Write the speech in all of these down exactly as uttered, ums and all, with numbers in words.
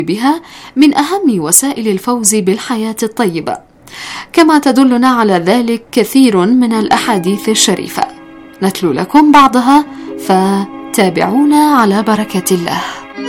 بها من أهم وسائل الفوز بالحياة الطيبة، كما تدلنا على ذلك كثير من الأحاديث الشريفة. نتلو لكم بعضها، فتابعونا على بركة الله.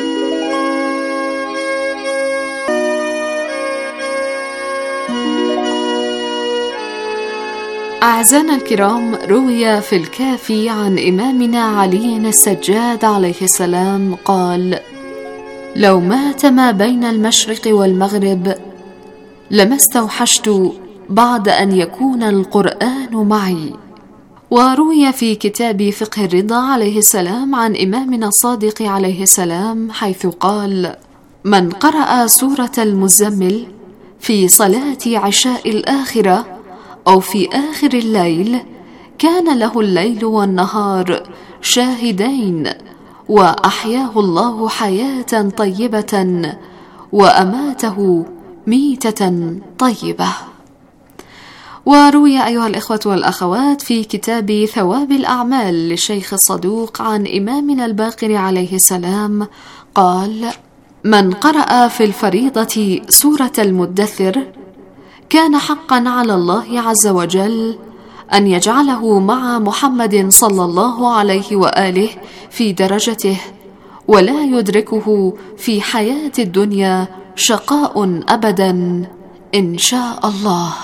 أعزائنا الكرام، روي في الكافي عن إمامنا علي السجاد عليه السلام قال: لو مات ما بين المشرق والمغرب لما استوحشت بعد أن يكون القرآن معي. وروي في كتاب فقه الرضا عليه السلام عن إمامنا الصادق عليه السلام حيث قال: من قرأ سورة المزمل في صلاة عشاء الآخرة أو في آخر الليل كان له الليل والنهار شاهدين، وأحياه الله حياة طيبة وأماته ميتة طيبة. وروي أيها الإخوة والأخوات في كتاب ثواب الأعمال للشيخ الصدوق عن إمامنا الباقر عليه السلام قال: من قرأ في الفريضة سورة المدثر كان حقا على الله عز وجل أن يجعله مع محمد صلى الله عليه وآله في درجته، ولا يدركه في حياة الدنيا شقاء أبدا إن شاء الله.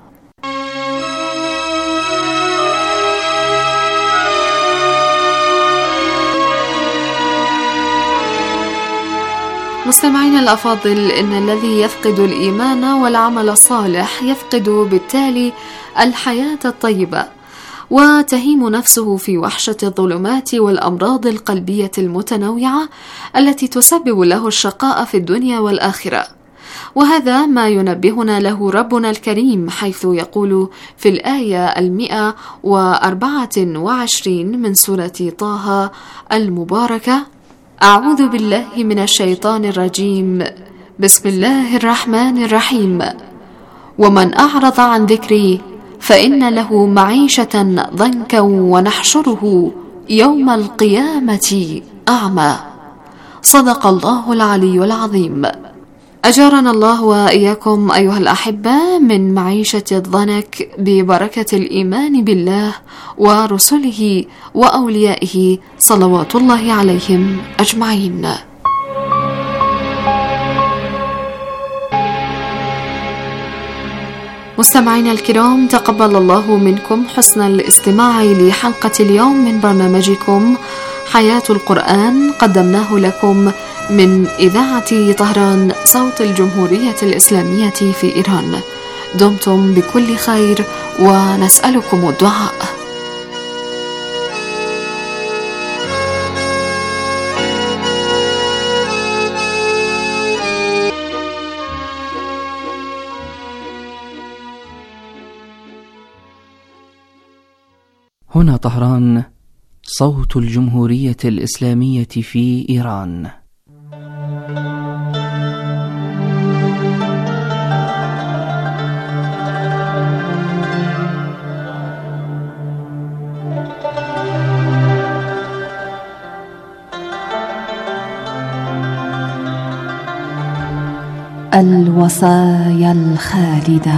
مستمعين الأفاضل، إن الذي يفقد الإيمان والعمل الصالح يفقد بالتالي الحياة الطيبة، وتهيم نفسه في وحشة الظلمات والأمراض القلبية المتنوعة التي تسبب له الشقاء في الدنيا والآخرة. وهذا ما ينبهنا له ربنا الكريم حيث يقول في الآية المئة وأربعة وعشرين من سورة طه المباركة: أعوذ بالله من الشيطان الرجيم، بسم الله الرحمن الرحيم، ومن أعرض عن ذكري فإن له معيشة ضنكا ونحشره يوم القيامة أعمى. صدق الله العلي العظيم. أجارنا الله وإياكم أيها الأحبة من معيشة الضنك ببركة الإيمان بالله ورسله وأوليائه صلوات الله عليهم أجمعين. مستمعينا الكرام، تقبل الله منكم حسن الاستماع لحلقة اليوم من برنامجكم حياة القرآن، قدمناه لكم من إذاعة طهران صوت الجمهورية الإسلامية في إيران. دمتم بكل خير ونسألكم الدعاء. هنا طهران صوت الجمهورية الإسلامية في إيران. الوصايا الخالدة.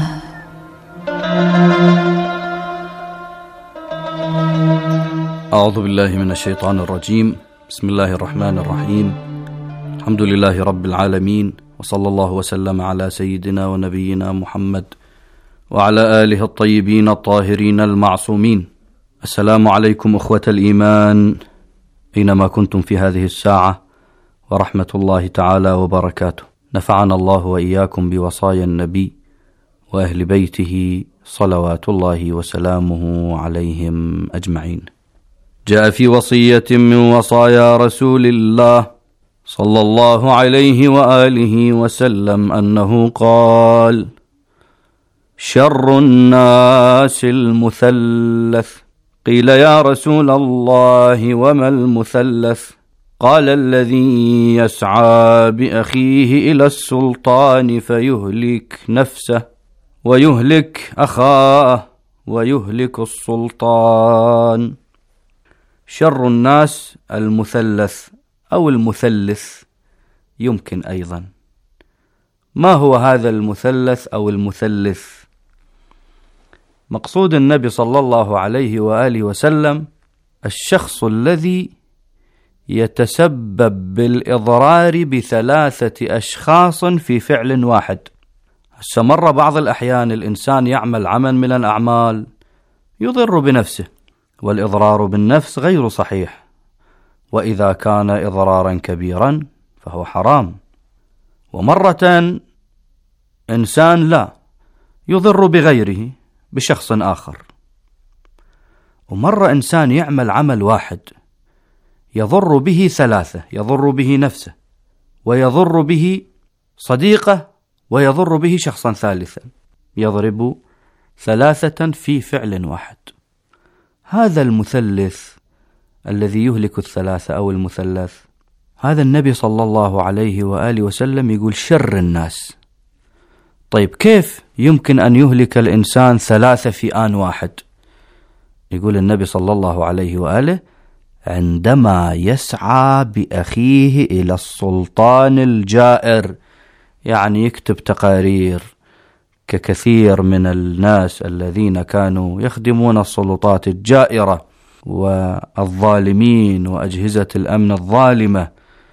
أعوذ بالله من الشيطان الرجيم. بسم الله الرحمن الرحيم. الحمد لله رب العالمين، وصلى الله وسلم على سيدنا ونبينا محمد وعلى آله الطيبين الطاهرين المعصومين. السلام عليكم أخوة الإيمان أينما كنتم في هذه الساعة، ورحمة الله تعالى وبركاته. نفعنا الله وإياكم بوصايا النبي وأهل بيته صلوات الله وسلامه عليهم أجمعين. جاء في وصية من وصايا رسول الله صلى الله عليه وآله وسلم أنه قال: شر الناس المثلث. قيل يا رسول الله وما المثلث؟ قال: الذي يسعى بأخيه إلى السلطان فيهلك نفسه ويهلك أخاه ويهلك السلطان. شر الناس المثلث أو المثلث يمكن أيضا، ما هو هذا المثلث أو المثلث؟ مقصود النبي صلى الله عليه وآله وسلم الشخص الذي يتسبب بالإضرار بثلاثة أشخاص في فعل واحد. استمر بعض الأحيان الإنسان يعمل عمل من الأعمال يضر بنفسه، والإضرار بالنفس غير صحيح، وإذا كان إضرارا كبيرا فهو حرام. ومرة إنسان لا يضر بغيره بشخص آخر، ومرة إنسان يعمل عمل واحد يضر به ثلاثة، يضر به نفسه ويضر به صديقه ويضر به شخصا ثالثا، يضرب ثلاثة في فعل واحد. هذا المثلث الذي يهلك الثلاثة أو المثلث، هذا النبي صلى الله عليه وآله وسلم يقول شر الناس. طيب كيف يمكن أن يهلك الإنسان ثلاثة في آن واحد؟ يقول النبي صلى الله عليه وآله عندما يسعى بأخيه إلى السلطان الجائر، يعني يكتب تقارير ككثير من الناس الذين كانوا يخدمون السلطات الجائرة والظالمين وأجهزة الأمن الظالمة،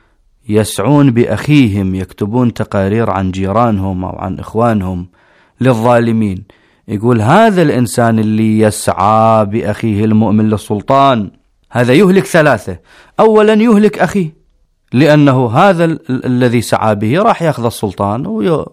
يسعون بأخيهم يكتبون تقارير عن جيرانهم أو عن إخوانهم للظالمين. يقول هذا الإنسان اللي يسعى بأخيه المؤمن للسلطان هذا يهلك ثلاثة. أولا يهلك أخيه، لأنه هذا ال- الذي سعى به راح يأخذ السلطان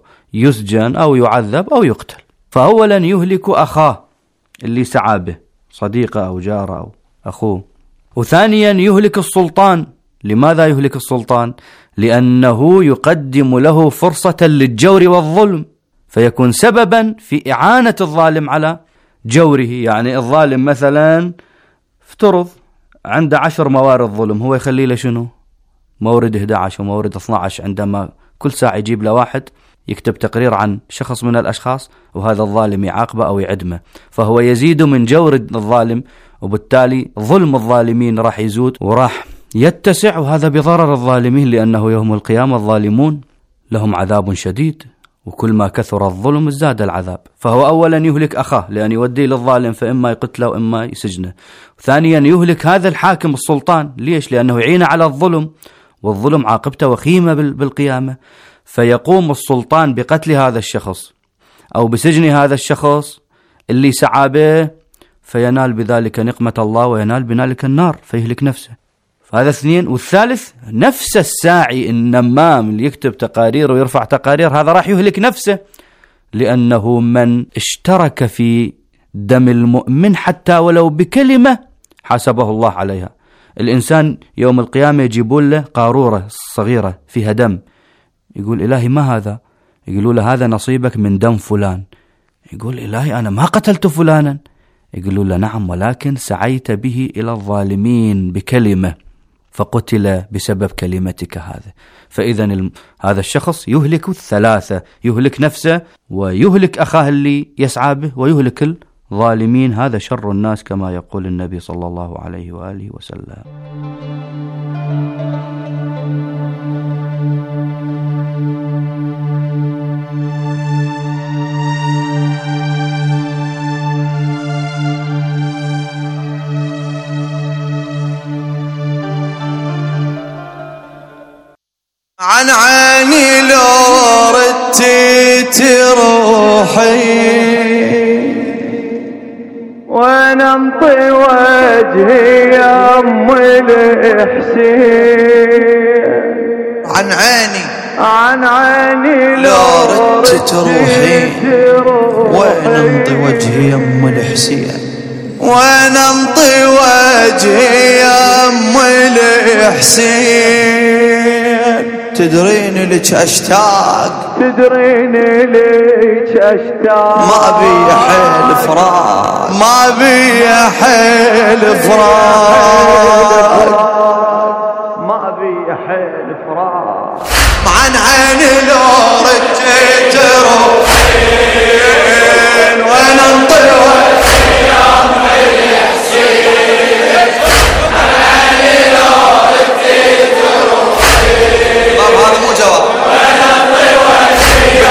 ويسجن أو يعذب أو يقتل، فأولا يهلك أخاه اللي سعى به، صديقه أو جاره أو أخوه. وثانيا يهلك السلطان. لماذا يهلك السلطان؟ لأنه يقدم له فرصة للجور والظلم، فيكون سببا في إعانة الظالم على جوره. يعني الظالم مثلا افترض عنده عشر موارد ظلم، هو يخلي له شنو؟ مورد أحد عشر ومورد اثني عشر، عندما كل ساعة يجيب له واحد يكتب تقرير عن شخص من الأشخاص وهذا الظالم يعاقبه أو يعدمه، فهو يزيد من جور الظالم، وبالتالي ظلم الظالمين راح يزود وراح يتسع، وهذا بضرر الظالمين، لأنه يوم القيامة الظالمون لهم عذاب شديد، وكل ما كثر الظلم ازداد العذاب. فهو أولا يهلك أخاه لأن يوديه للظالم فإما يقتله وإما يسجنه. ثانيا يهلك هذا الحاكم السلطان. ليش؟ لأنه يعين على الظلم، والظلم عاقبته وخيمة بالقيامة، فيقوم السلطان بقتل هذا الشخص أو بسجن هذا الشخص اللي سعى به، فينال بذلك نقمة الله وينال بذلك النار فيهلك نفسه. فهذا اثنين. والثالث نفس الساعي النمام اللي يكتب تقارير ويرفع تقارير، هذا راح يهلك نفسه، لأنه من اشترك في دم المؤمن حتى ولو بكلمة حاسبه الله عليها. الإنسان يوم القيامة يجيبون له قارورة صغيرة فيها دم، يقول إلهي ما هذا؟ يقولوا له هذا نصيبك من دم فلان. يقول إلهي أنا ما قتلت فلانا. يقولوا له نعم، ولكن سعيت به إلى الظالمين بكلمة فقتل بسبب كلمتك هذا. فإذا الم... هذا الشخص يهلك الثلاثة، يهلك نفسه ويهلك أخاه اللي يسعى به ويهلك الظالمين. هذا شر الناس كما يقول النبي صلى الله عليه وآله وسلم. عن عيني لو ردت روحي ونمطي وجهي يا ام الحسين. عن عيني عن عيني لو ردت روحي ونمطي وجهي يا ام الحسين، ونمطي وجهي يا ام الحسين. تدريني لك اشتاق، تدريني لك اشتاق، ما بي حيل فراق، ما بي حيل فراق، ما بي حيل فراق. عن عيني لو ردت روحي ونمطي وجهي يا ام الحسين، عن عيني لو ردت روحي. هذا مو جواب. ونمطي وجهي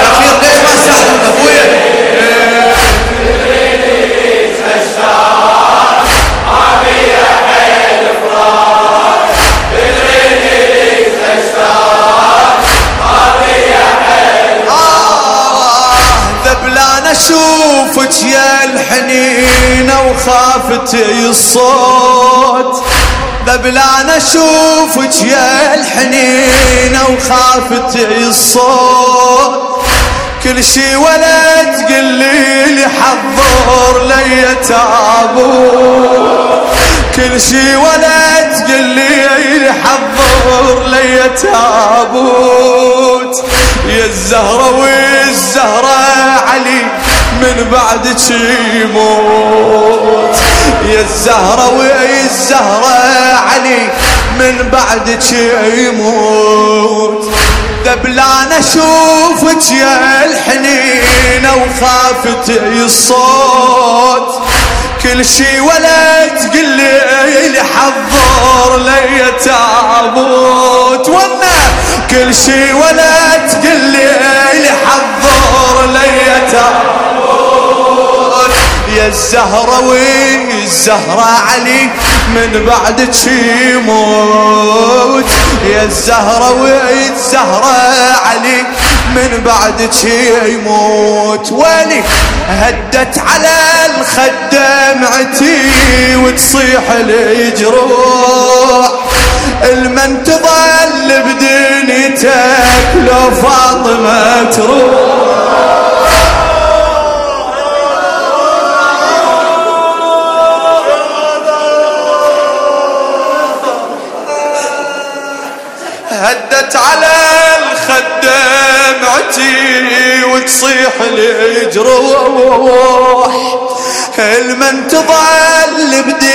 اشوفك يا الحنينة وخافتي الصوت، ذبلان اشوفك يا الحنينة وخافتي الصوت، كل شي ولا تقلي لي حضر لي تابوت، كل شي ولا تقلي لي حضر لي تابوت، يا الزهرة والزهرة علي من بعدك يموت، يا الزهرة والزهرة علي من بعدك يموت، دبلان اشوفك يا الحنينة وخافتي الصوت، كل شي ولا تقلي لي حضر لي تابوت، وانا كل شي ولا تقلي لي حضر لي تابوت، يا الزهرة والزهرة علي من بعدك يموت، يا الزهرة والزهرة علي من بعدك يموت، ولي هدت على الخد دمعتي وتصيح لي جروح، المن تظل بدنيتك لو فاطمة تروح، هدت على الخد دمعتي وتصيح لي جروح، المن تظل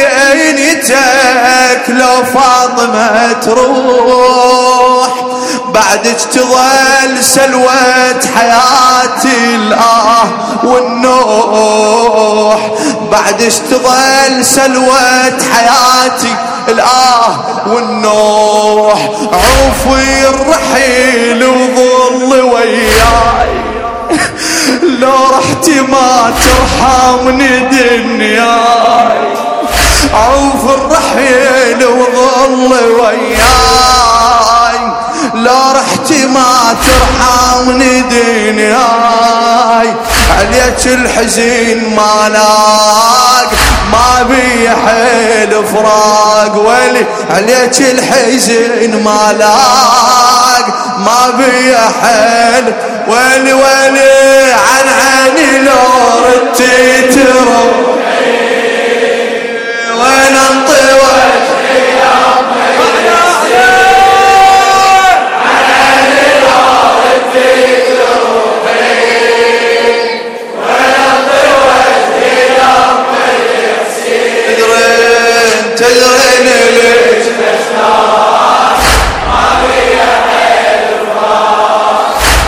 بدنيتك لو فاطمة تروح، بعدك تظل سلوة حياتي الآه والنوح، بعدك تظل سلوة حياتي الآه والنوح، عوفي الرحيل وظل وياي لو رحتي ما ترحمني دنياي، عوف الرحيل وظل وياي لو رحتي ما ترحمني دنياي، عليك الحزين ما لاق ما بي حيل فراق، ولي عليك الحزين ما لاق ما بي حيل، ولي ولي عن عيني لو ردتي تروحي وين انطي وجهي يا امي ياسين، عن عيني لو ردتي تروحي وين انطي وجهي يا امي ياسين، تدرين تدرين ليش مشتاق ما بي حيل فراق،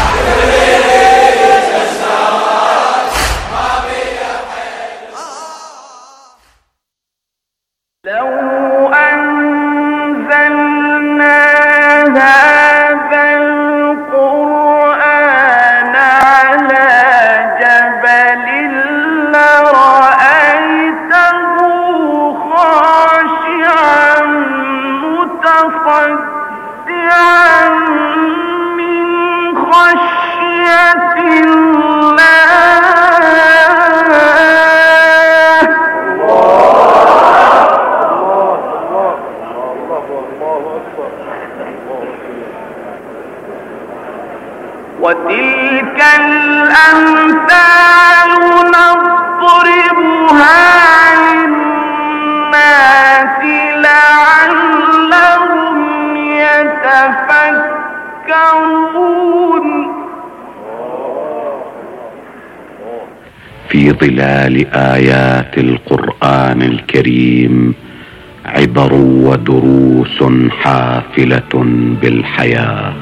لو أنزلنا هذا القرآن على جبل لرأيته خاشعا متصدعا من خشية الله. وتلك الأمثال نضربها للناس لعلهم يتفكرون. في ظلال آيات القرآن الكريم عبر ودروس حافلة بالحياة.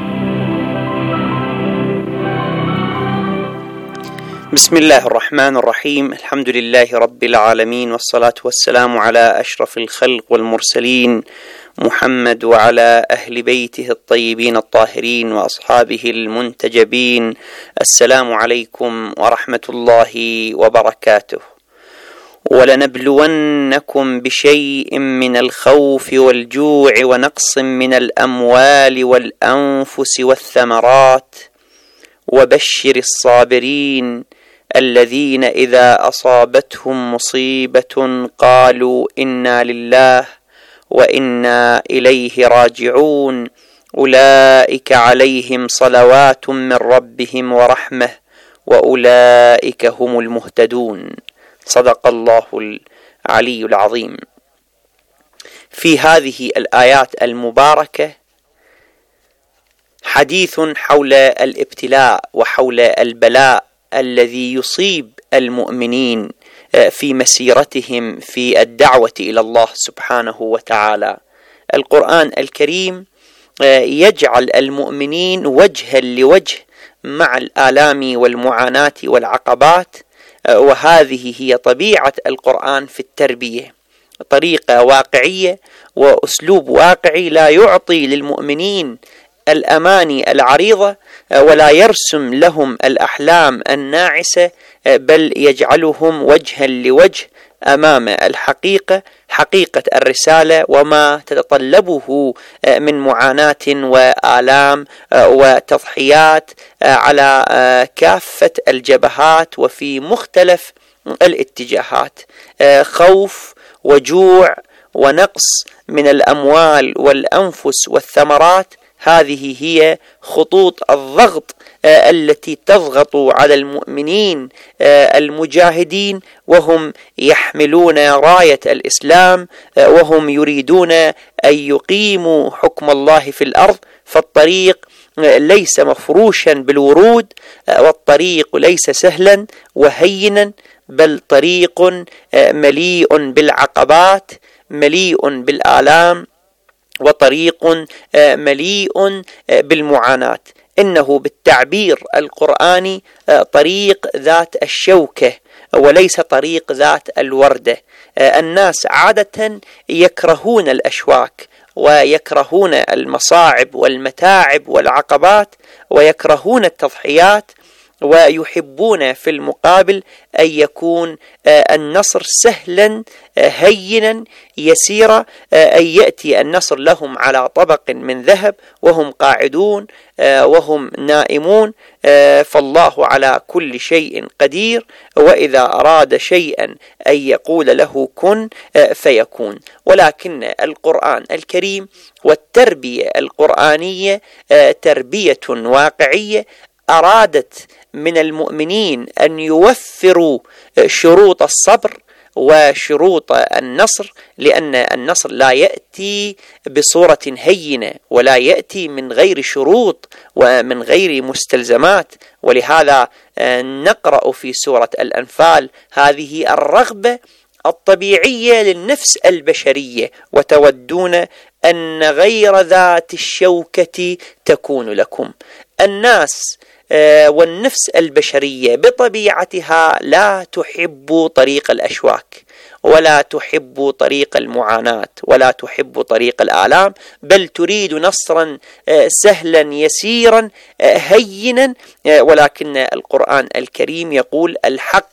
بسم الله الرحمن الرحيم. الحمد لله رب العالمين، والصلاة والسلام على أشرف الخلق والمرسلين محمد وعلى أهل بيته الطيبين الطاهرين وأصحابه المنتجبين. السلام عليكم ورحمة الله وبركاته. ولنبلونكم بشيء من الخوف والجوع ونقص من الأموال والأنفس والثمرات وبشر الصابرين الذين إذا أصابتهم مصيبة قالوا إنا لله وإنا إليه راجعون أولئك عليهم صلوات من ربهم ورحمة وأولئك هم المهتدون. صدق الله العلي العظيم. في هذه الآيات المباركة حديث حول الابتلاء وحول البلاء الذي يصيب المؤمنين في مسيرتهم في الدعوة إلى الله سبحانه وتعالى. القرآن الكريم يجعل المؤمنين وجها لوجه مع الآلام والمعاناة والعقبات، وهذه هي طبيعة القرآن في التربية، طريقة واقعية وأسلوب واقعي لا يعطي للمؤمنين الأماني العريضة ولا يرسم لهم الأحلام الناعسة، بل يجعلهم وجها لوجه أمام الحقيقة، حقيقة الرسالة وما تتطلبه من معاناة وآلام وتضحيات على كافة الجبهات وفي مختلف الاتجاهات، خوف وجوع ونقص من الأموال والأنفس والثمرات. هذه هي خطوط الضغط التي تضغط على المؤمنين المجاهدين وهم يحملون راية الإسلام وهم يريدون أن يقيموا حكم الله في الأرض. فالطريق ليس مفروشا بالورود، والطريق ليس سهلا وهينا، بل طريق مليء بالعقبات، مليء بالآلام، وطريق مليء بالمعاناة. إنه بالتعبير القرآني طريق ذات الشوكة وليس طريق ذات الوردة. الناس عادة يكرهون الأشواك ويكرهون المصاعب والمتاعب والعقبات ويكرهون التضحيات، ويحبون في المقابل أن يكون النصر سهلا هينا يسيرا، أن يأتي النصر لهم على طبق من ذهب وهم قاعدون وهم نائمون. فالله على كل شيء قدير، وإذا أراد شيئا أن يقول له كن فيكون. ولكن القرآن الكريم والتربية القرآنية تربية واقعية أرادت من المؤمنين أن يوفروا شروط الصبر وشروط النصر، لأن النصر لا يأتي بصورة هينة ولا يأتي من غير شروط ومن غير مستلزمات. ولهذا نقرأ في سورة الأنفال هذه الرغبة الطبيعية للنفس البشرية: وتودون أن غير ذات الشوكة تكون لكم. الناس والنفس البشرية بطبيعتها لا تحب طريق الأشواك ولا تحب طريق المعاناة ولا تحب طريق الآلام، بل تريد نصرا سهلا يسيرا هينا. ولكن القرآن الكريم يقول الحق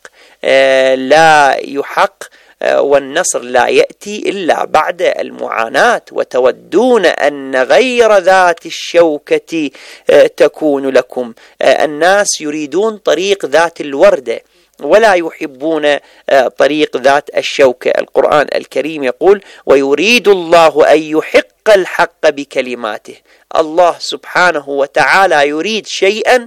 لا يحق والنصر لا يأتي إلا بعد المعاناة. وتودون أن غير ذات الشوكة تكون لكم. الناس يريدون طريق ذات الوردة ولا يحبون طريق ذات الشوكة. القرآن الكريم يقول: ويريد الله أن يحق الحق بكلماته. الله سبحانه وتعالى يريد شيئا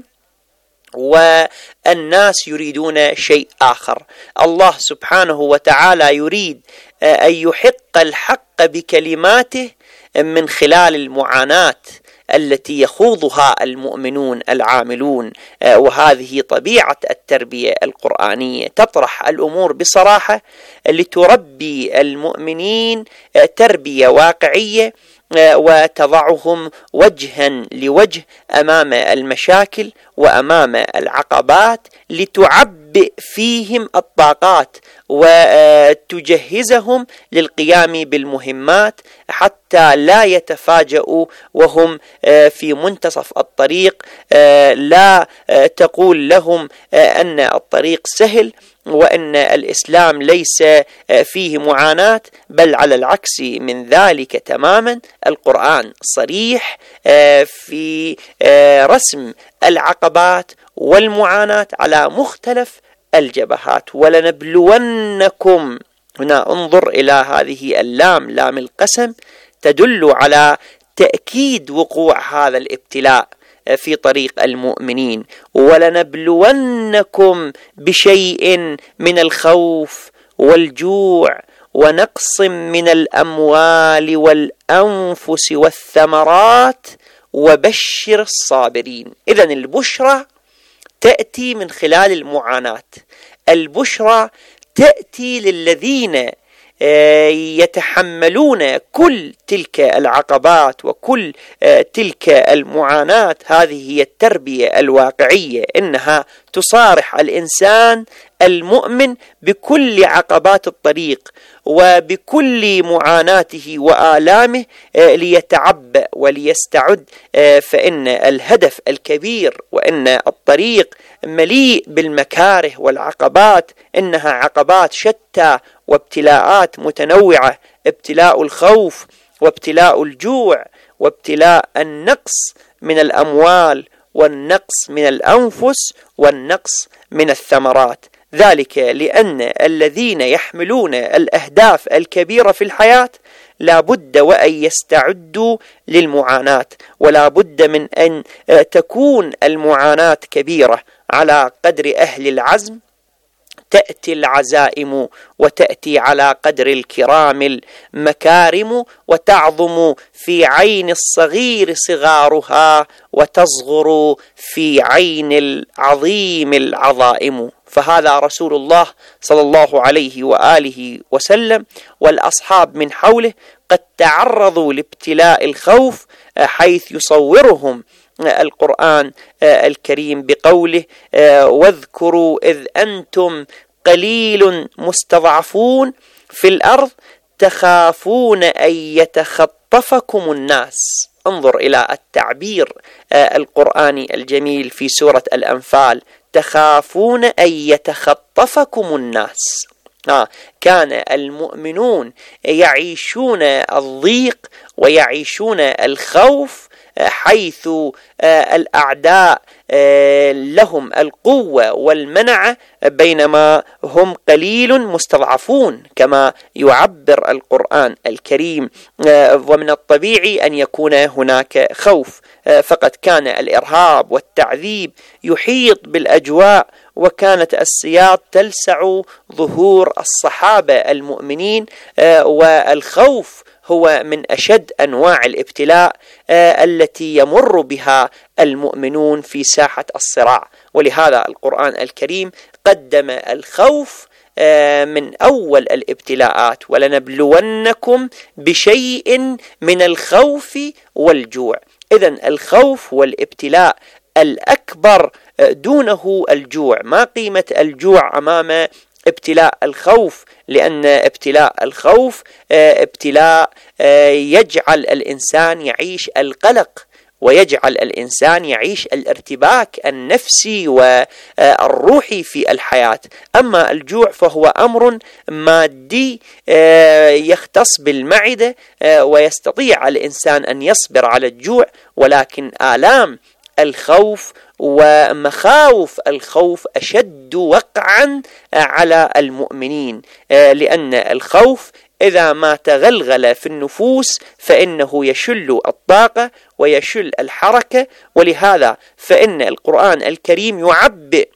والناس يريدون شيء آخر. الله سبحانه وتعالى يريد أن يحق الحق بكلماته من خلال المعاناة التي يخوضها المؤمنون العاملون. وهذه طبيعة التربية القرآنية، تطرح الأمور بصراحة لتربي المؤمنين تربية واقعية وتضعهم وجها لوجه أمام المشاكل وأمام العقبات، لتعبئ فيهم الطاقات وتجهزهم للقيام بالمهمات حتى لا يتفاجؤوا وهم في منتصف الطريق. لا تقول لهم أن الطريق سهل وأن الإسلام ليس فيه معاناة، بل على العكس من ذلك تماما. القرآن صريح في رسم العقبات والمعاناة على مختلف الجبهات. ولنبلونكم، هنا انظر إلى هذه اللام، لام القسم، تدل على تأكيد وقوع هذا الابتلاء في طريق المؤمنين. ولنبلونكم بشيء من الخوف والجوع ونقص من الأموال والأنفس والثمرات وبشر الصابرين. إذن البشرى تأتي من خلال المعاناة، البشرى تأتي للذين يتحملون كل تلك العقبات وكل تلك المعاناة. هذه هي التربية الواقعية، إنها تصارح الإنسان المؤمن بكل عقبات الطريق وبكل معاناته وآلامه ليتعبأ وليستعد، فإن الهدف الكبير وإن الطريق مليء بالمكاره والعقبات، إنها عقبات شتى وابتلاءات متنوعة، ابتلاء الخوف وابتلاء الجوع وابتلاء النقص من الأموال والنقص من الأنفس والنقص من الثمرات. ذلك لأن الذين يحملون الأهداف الكبيرة في الحياة لا بد وأن يستعدوا للمعاناة، ولا بد من أن تكون المعاناة كبيرة. على قدر أهل العزم تأتي العزائم، وتأتي على قدر الكرام المكارم، وتعظم في عين الصغير صغارها، وتصغر في عين العظيم العظائم. فهذا رسول الله صلى الله عليه وآله وسلم والأصحاب من حوله قد تعرضوا لابتلاء الخوف، حيث يصورهم القرآن الكريم بقوله: واذكروا إذ أنتم قليل مستضعفون في الأرض تخافون أن يتخطفكم الناس. انظر إلى التعبير القرآني الجميل في سورة الأنفال: تخافون أن يتخطفكم الناس. آه كان المؤمنون يعيشون الضيق ويعيشون الخوف، حيث الأعداء لهم القوة والمنعة، بينما هم قليل مستضعفون كما يعبر القرآن الكريم. ومن الطبيعي أن يكون هناك خوف، فقد كان الإرهاب والتعذيب يحيط بالأجواء، وكانت السياط تلسع ظهور الصحابة المؤمنين، والخوف هو من أشد أنواع الابتلاء التي يمر بها المؤمنون في ساحة الصراع. ولهذا القرآن الكريم قدم الخوف من أول الابتلاءات: ولنبلونكم بشيء من الخوف والجوع. إذن الخوف والابتلاء الأكبر دونه الجوع. ما قيمة الجوع أمام ابتلاء الخوف؟ لأن ابتلاء الخوف ابتلاء يجعل الإنسان يعيش القلق، ويجعل الإنسان يعيش الارتباك النفسي والروحي في الحياة. أما الجوع فهو أمر مادي يختص بالمعدة، ويستطيع الإنسان أن يصبر على الجوع، ولكن آلام الخوف ومخاوف الخوف أشد وقعا على المؤمنين، لأن الخوف إذا ما تغلغل في النفوس فإنه يشل الطاقة ويشل الحركة. ولهذا فإن القرآن الكريم يعبئ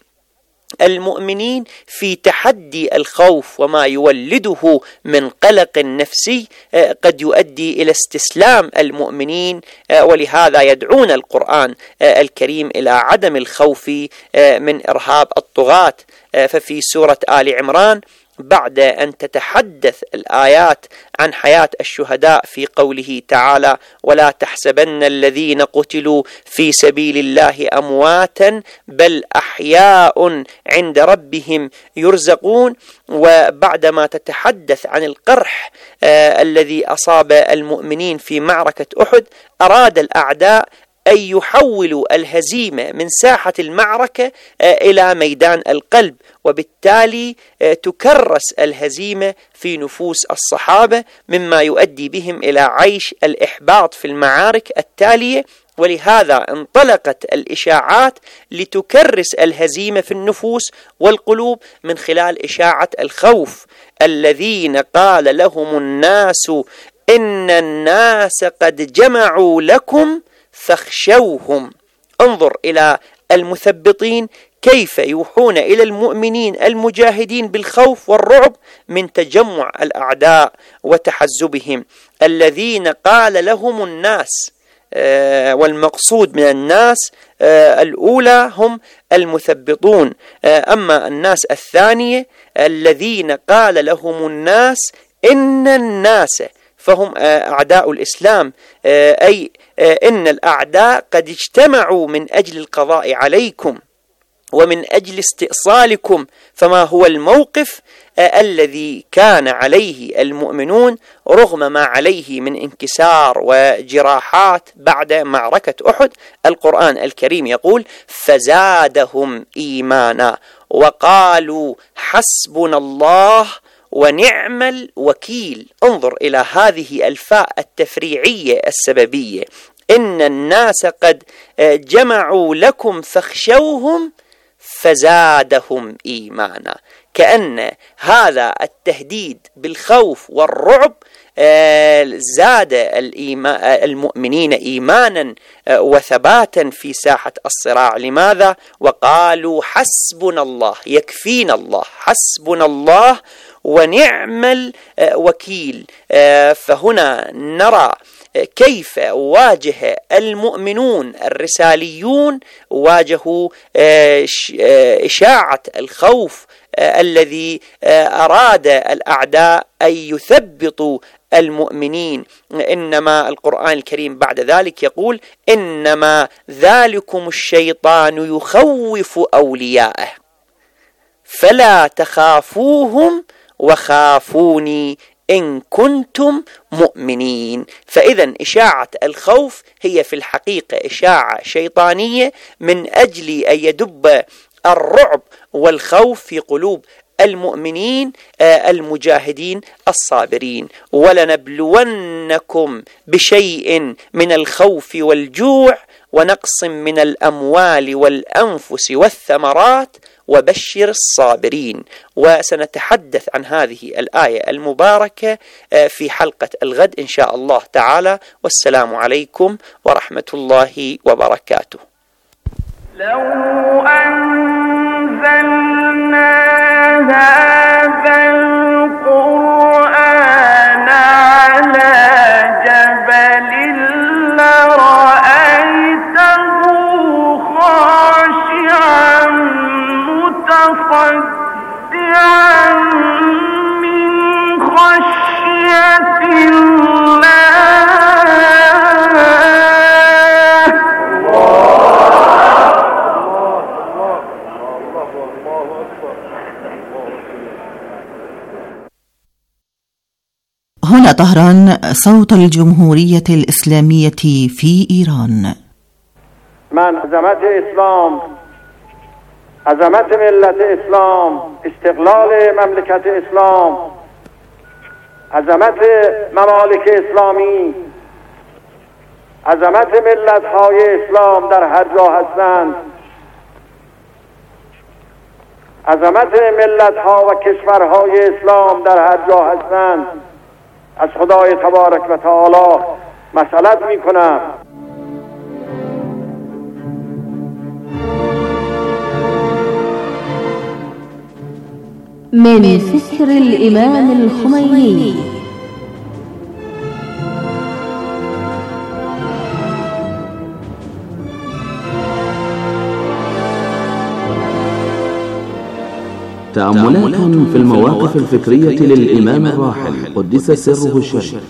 المؤمنين في تحدي الخوف وما يولده من قلق نفسي قد يؤدي إلى استسلام المؤمنين. ولهذا يدعون القرآن الكريم إلى عدم الخوف من إرهاب الطغاة. ففي سورة آل عمران بعد أن تتحدث الآيات عن حياة الشهداء في قوله تعالى: ولا تحسبن الذين قتلوا في سبيل الله أمواتا بل أحياء عند ربهم يرزقون، وبعدما تتحدث عن القرح آه الذي أصاب المؤمنين في معركة أحد، أراد الأعداء أن يحولوا الهزيمة من ساحة المعركة إلى ميدان القلب، وبالتالي تكرس الهزيمة في نفوس الصحابة، مما يؤدي بهم إلى عيش الإحباط في المعارك التالية. ولهذا انطلقت الإشاعات لتكرس الهزيمة في النفوس والقلوب من خلال إشاعة الخوف. الذين قال لهم الناس إن الناس قد جمعوا لكم فاخشوهم. انظر إلى المثبطين كيف يوحون إلى المؤمنين المجاهدين بالخوف والرعب من تجمع الأعداء وتحزبهم. الذين قال لهم الناس، آه والمقصود من الناس آه الأولى هم المثبطون، آه أما الناس الثانية الذين قال لهم الناس إن الناس فهم أعداء الإسلام، أي إن الأعداء قد اجتمعوا من أجل القضاء عليكم ومن أجل استئصالكم. فما هو الموقف الذي كان عليه المؤمنون رغم ما عليه من انكسار وجراحات بعد معركة أحد؟ القرآن الكريم يقول فزادهم إيمانا وقالوا حسبنا الله ونعم الوكيل. انظر إلى هذه الفاء التفريعية السببية، إن الناس قد جمعوا لكم فاخشوهم فزادهم إيمانا، كأن هذا التهديد بالخوف والرعب زاد المؤمنين إيمانا وثباتا في ساحة الصراع. لماذا؟ وقالوا حسبنا الله، يكفينا الله، حسبنا الله ونعم الوكيل. فهنا نرى كيف واجه المؤمنون الرساليون، واجهوا إشاعة الخوف الذي أراد الأعداء أن يثبطوا المؤمنين. إنما القرآن الكريم بعد ذلك يقول إنما ذلكم الشيطان يخوف أولياءه فلا تخافوهم وخافوني إن كنتم مؤمنين. فإذا إشاعة الخوف هي في الحقيقة إشاعة شيطانية من أجل أن يدب الرعب والخوف في قلوب المؤمنين المجاهدين الصابرين. ولنبلونكم بشيء من الخوف والجوع ونقص من الأموال والأنفس والثمرات وبشر الصابرين. وسنتحدث عن هذه الآية المباركة في حلقة الغد إن شاء الله تعالى، والسلام عليكم ورحمة الله وبركاته. لو أنزلنا هذا القرآن على جبل لرأيته خاشعا متصدعا من خشية الله. هنا طهران، صوت الجمهورية الإسلامية في إيران. من عظمت اسلام، عظمت ملت اسلام، استقلال مملکت اسلام، عظمت ممالک اسلامی، عظمت ملت های اسلام در هر جا هستند، عظمت ملت ها و کشورهای اسلام در هر جا هستند، از خدای تبارک و تعالی مسئلت می کنم. من فكر الإمام الخميني. تأملات في المواقف الفكرية للإمام الراحل قدس سره الشريف.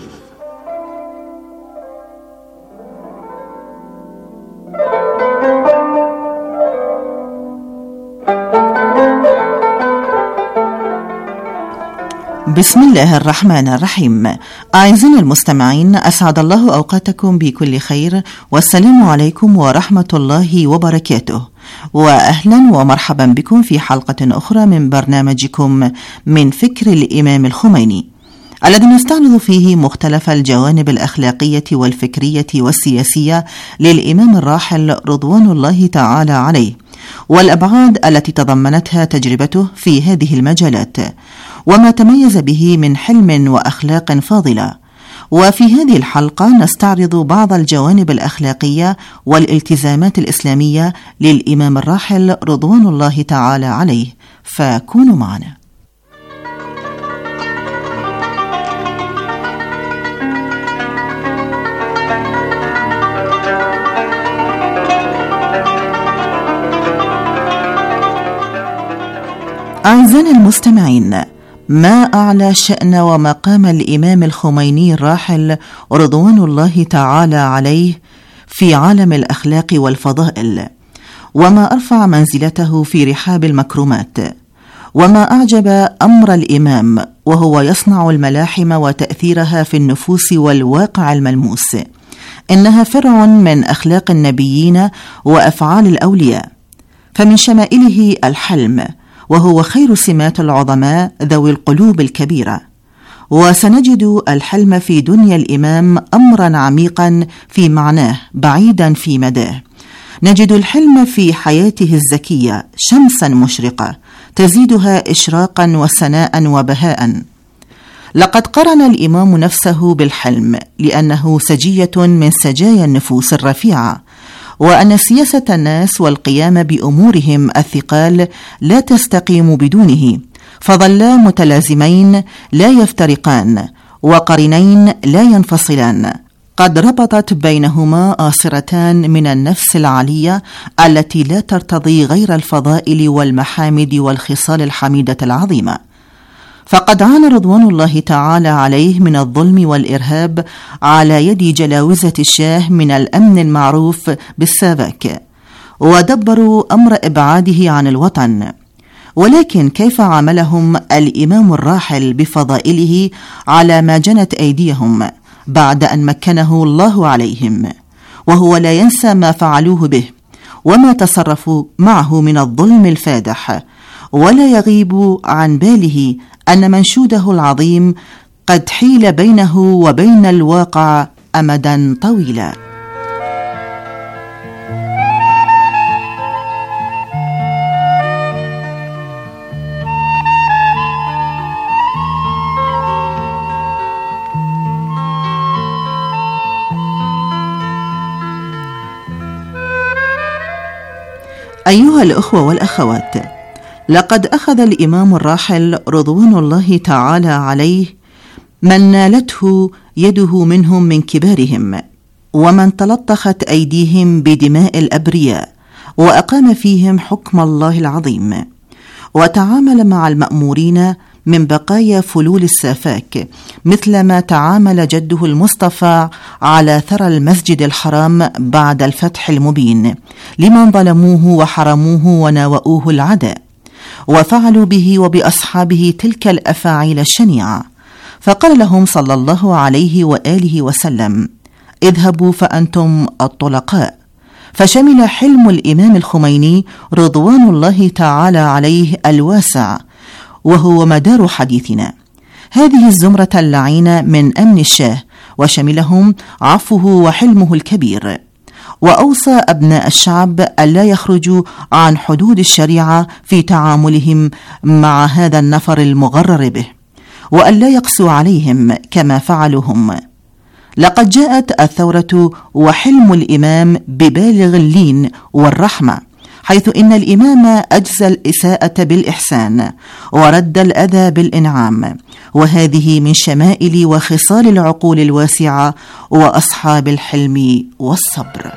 بسم الله الرحمن الرحيم. أعزائي المستمعين، أسعد الله أوقاتكم بكل خير، والسلام عليكم ورحمة الله وبركاته، وأهلا ومرحبا بكم في حلقة أخرى من برنامجكم من فكر الإمام الخميني. الذي نستعرض فيه مختلف الجوانب الأخلاقية والفكرية والسياسية للإمام الراحل رضوان الله تعالى عليه، والأبعاد التي تضمنتها تجربته في هذه المجالات، وما تميز به من حلم وأخلاق فاضلة. وفي هذه الحلقة نستعرض بعض الجوانب الأخلاقية والالتزامات الإسلامية للإمام الراحل رضوان الله تعالى عليه، فكونوا معنا. أعزائنا المستمعين، ما أعلى شأن ومقام الإمام الخميني الراحل رضوان الله تعالى عليه في عالم الأخلاق والفضائل، وما أرفع منزلته في رحاب المكرمات، وما أعجب أمر الإمام وهو يصنع الملاحم وتأثيرها في النفوس والواقع الملموس. إنها فرع من أخلاق النبيين وأفعال الأولياء، فمن شمائله الحلم، وهو خير سمات العظماء ذوي القلوب الكبيرة. وسنجد الحلم في دنيا الإمام أمرا عميقا في معناه بعيدا في مداه. نجد الحلم في حياته الزكية شمسا مشرقة تزيدها إشراقا وسناء وبهاء. لقد قرن الإمام نفسه بالحلم لأنه سجية من سجايا النفوس الرفيعة، وأن سياسة الناس والقيام بأمورهم الثقال لا تستقيم بدونه، فظلا متلازمين لا يفترقان، وقرنين لا ينفصلان، قد ربطت بينهما آصرتان من النفس العالية التي لا ترتضي غير الفضائل والمحامد والخصال الحميدة العظيمة. فقد عانى رضوان الله تعالى عليه من الظلم والإرهاب على يد جلاوزة الشاه من الأمن المعروف بالسابك، ودبروا أمر إبعاده عن الوطن. ولكن كيف عاملهم الإمام الراحل بفضائله على ما جنت أيديهم بعد أن مكنه الله عليهم، وهو لا ينسى ما فعلوه به وما تصرفوا معه من الظلم الفادح، ولا يغيب عن باله أن منشوده العظيم قد حيل بينه وبين الواقع أمدا طويلا. أيها الأخوة والأخوات، لقد أخذ الإمام الراحل رضوان الله تعالى عليه من نالته يده منهم من كبارهم، ومن تلطخت أيديهم بدماء الأبرياء، وأقام فيهم حكم الله العظيم، وتعامل مع المأمورين من بقايا فلول السافاك مثل ما تعامل جده المصطفى على ثرى المسجد الحرام بعد الفتح المبين لمن ظلموه وحرموه وناوؤوه العداء، وفعلوا به وبأصحابه تلك الأفاعيل الشنيعة. فقال لهم صلى الله عليه وآله وسلم: اذهبوا فأنتم الطلقاء. فشمل حلم الإمام الخميني رضوان الله تعالى عليه الواسع، وهو مدار حديثنا، هذه الزمرة اللعينة من أمن الشاه، وشملهم عفوه وحلمه الكبير. وأوصى أبناء الشعب ألا يخرجوا عن حدود الشريعة في تعاملهم مع هذا النفر المغرر به، وألا يقسوا عليهم كما فعلوا هم. لقد جاءت الثورة وحلم الإمام ببالغ اللين والرحمة، حيث إن الإمام أجزى الإساءة بالإحسان ورد الأذى بالإنعام، وهذه من شمائل وخصال العقول الواسعة وأصحاب الحلم والصبر.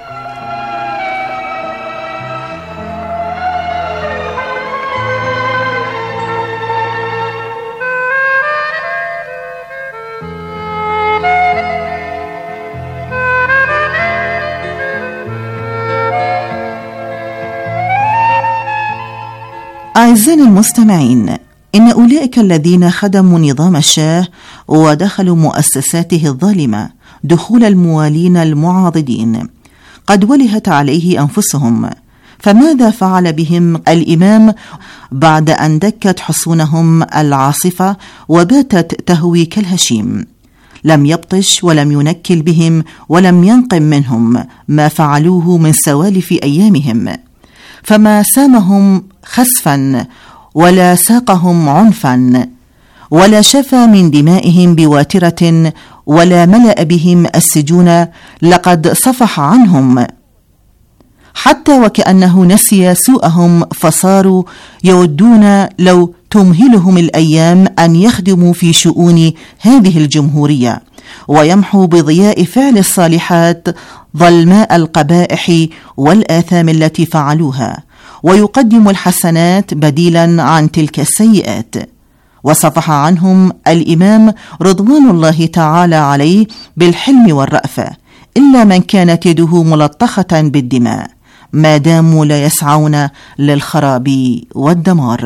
أعزائنا المستمعين، إن أولئك الذين خدموا نظام الشاه ودخلوا مؤسساته الظالمة دخول الموالين المعاضدين قد ولهت عليه أنفسهم، فماذا فعل بهم الإمام بعد أن دكت حصونهم العاصفة وباتت تهوي كالهشيم؟ لم يبطش ولم ينكل بهم ولم ينقم منهم ما فعلوه من سوالف أيامهم، فما سامهم خسفا ولا ساقهم عنفا ولا شفى من دمائهم بواترة ولا ملأ بهم السجون، لقد صفح عنهم حتى وكأنه نسي سوءهم، فصاروا يودون لو تمهلهم الأيام أن يخدموا في شؤون هذه الجمهورية ويمحوا بضياء فعل الصالحات ظلماء القبائح والآثام التي فعلوها، ويقدم الحسنات بديلا عن تلك السيئات. وصفح عنهم الإمام رضوان الله تعالى عليه بالحلم والرأفة، إلا من كانت يده ملطخة بالدماء، ما داموا لا يسعون للخراب والدمار.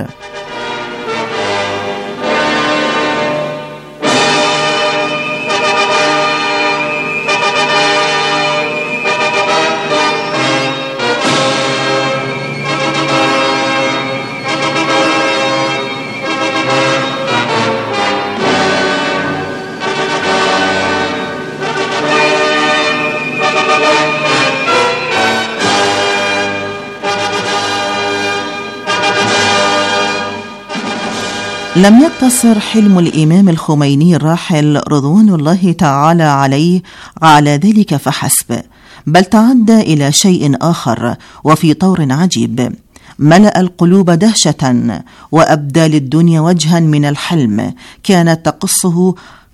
لم يقتصر حلم الإمام الخميني الراحل رضوان الله تعالى عليه على ذلك فحسب، بل تعدى إلى شيء آخر وفي طور عجيب ملأ القلوب دهشة وأبدى للدنيا وجها من الحلم كانت تقصه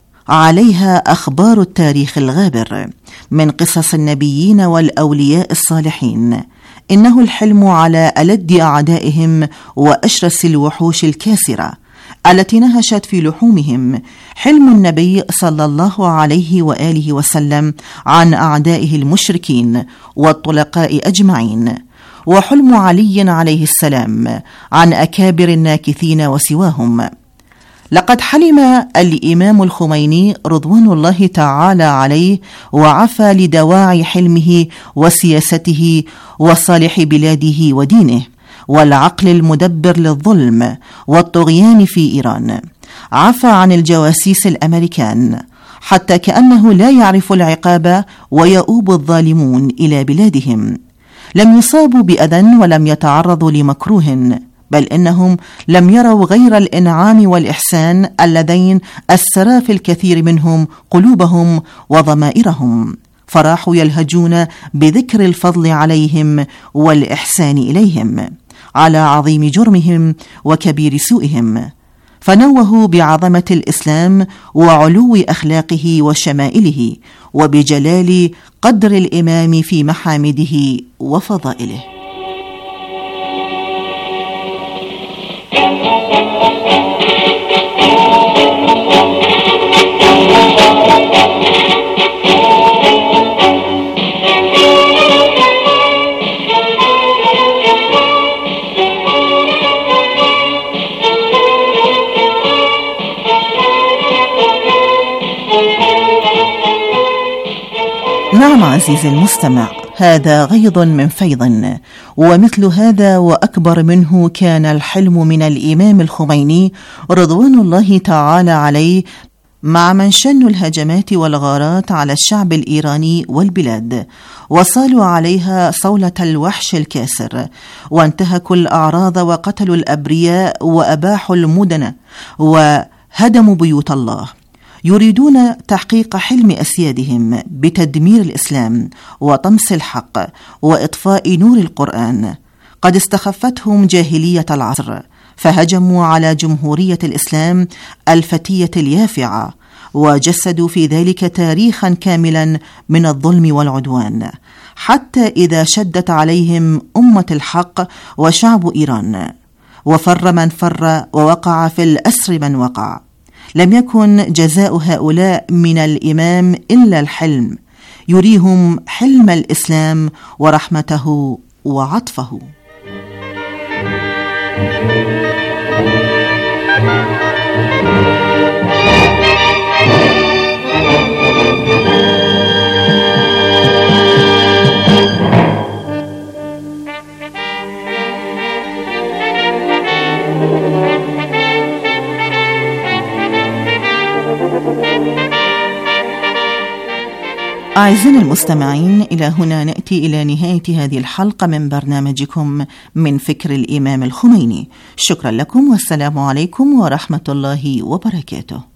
عليها أخبار التاريخ الغابر من قصص النبيين والأولياء الصالحين. إنه الحلم على ألد أعدائهم وأشرس الوحوش الكاسرة التي نهشت في لحومهم، حلم النبي صلى الله عليه وآله وسلم عن أعدائه المشركين والطلقاء أجمعين، وحلم علي عليه السلام عن أكابر الناكثين وسواهم. لقد حلم الإمام الخميني رضوان الله تعالى عليه وعفى لدواعي حلمه وسياسته وصالح بلاده ودينه والعقل المدبر للظلم والطغيان في إيران. عفى عن الجواسيس الأمريكان حتى كأنه لا يعرف العقاب ويؤوب الظالمون إلى بلادهم. لم يصابوا بأذى ولم يتعرضوا لمكروه، بل إنهم لم يروا غير الإنعام والإحسان اللذين أسرا في الكثير منهم قلوبهم وضمائرهم، فراحوا يلهجون بذكر الفضل عليهم والإحسان إليهم على عظيم جرمهم وكبير سوءهم، فنوهوا بعظمة الإسلام وعلو أخلاقه وشمائله وبجلال قدر الإمام في محامده وفضائله. نعم عزيزي المستمع، هذا غيض من فيض، ومثل هذا وأكبر منه كان الحلم من الإمام الخميني رضوان الله تعالى عليه مع من شنوا الهجمات والغارات على الشعب الإيراني والبلاد، وصالوا عليها صولة الوحش الكاسر، وانتهكوا الأعراض وقتلوا الأبرياء وأباحوا المدن وهدموا بيوت الله، يريدون تحقيق حلم أسيادهم بتدمير الإسلام وطمس الحق وإطفاء نور القرآن. قد استخفتهم جاهلية العصر، فهجموا على جمهورية الإسلام الفتية اليافعة، وجسدوا في ذلك تاريخا كاملا من الظلم والعدوان، حتى إذا شدت عليهم أمة الحق وشعب إيران، وفر من فر ووقع في الأسر من وقع، لم يكن جزاء هؤلاء من الإمام إلا الحلم، يريهم حلم الإسلام ورحمته وعطفه. أعزائنا المستمعين، إلى هنا نأتي إلى نهاية هذه الحلقة من برنامجكم من فكر الإمام الخميني. شكرا لكم والسلام عليكم ورحمة الله وبركاته.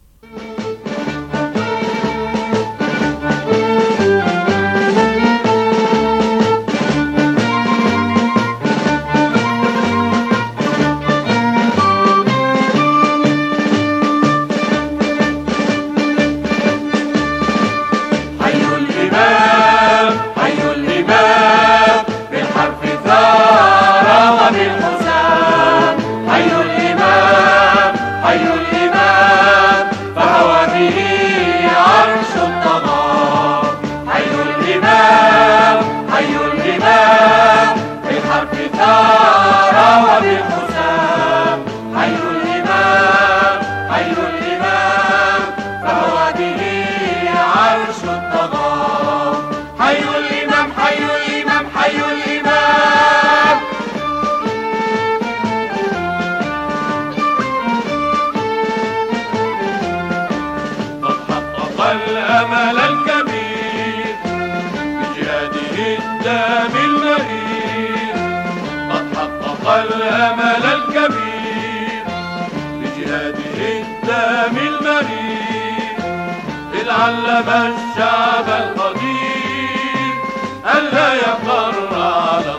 الأمل الكبير بجهاده الدام المرير، قد حقق الأمل الكبير بجهاده الدام المرير، إذ علم الشعب القدير ألا يقر على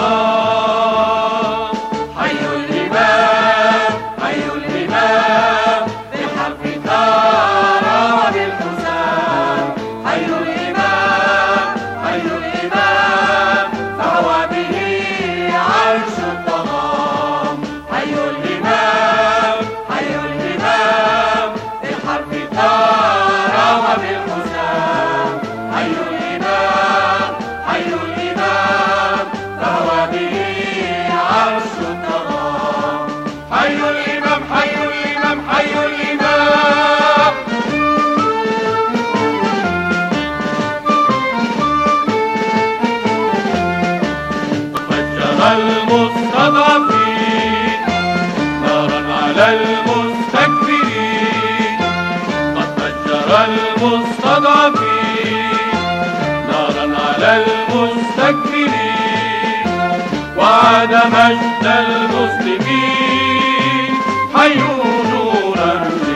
الضلال. حي الإمام حي الإمام بالحرف ثار وبالحسام، حي الإمام حي الإمام فهو به عرش الطغام. حي الإمام حي الإمام بالحرف ثار وبالحسام، حي الإمام حي الإمام فهو به عرش الطغام. حي الإمام حي الإمام حي الإمام. فجر المستضعفين نارا على المستكبرين، قد فجر المستضعفين نارا على المستكبرين، وعاد مجد المسلمين حيوا نورا